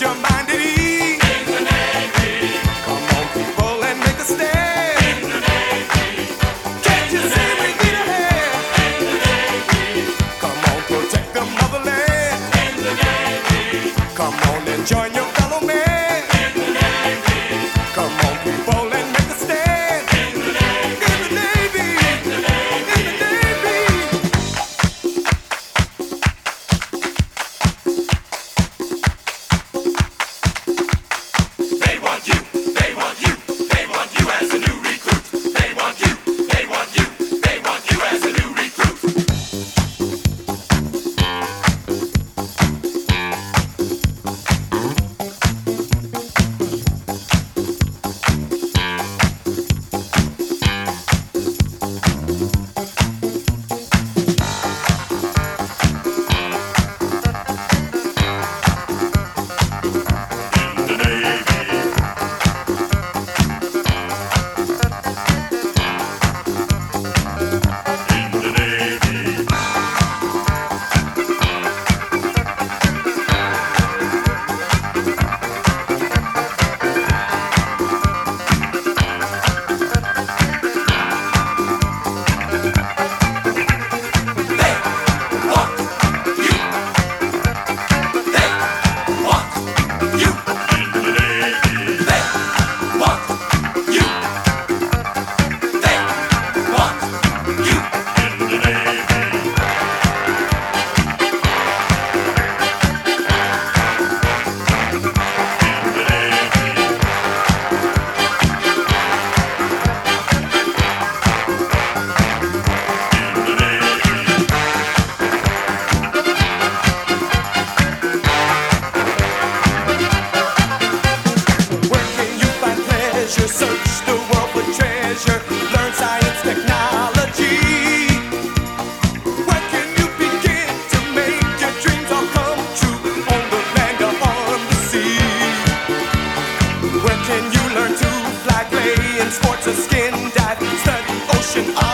your mind at ease. In the Navy. Come on, people, and make a stand. In the Navy. Can't you see we need a hand? In the Navy. Come on, protect the motherland. In the Navy. Come on and join your fellow man. In the Navy. Come on, people, and make a stand. In the Navy. In the Navy. In the Navy. In the Navy. They want you. They want you. They want you as a new recruit. They want you. They want you. They want you as a new recruit. Search the world for treasure, learn science, technology. Where can you begin to make your dreams all come true? On the land or on the sea? Where can you learn to fly, play in sports or skin dive, study ocean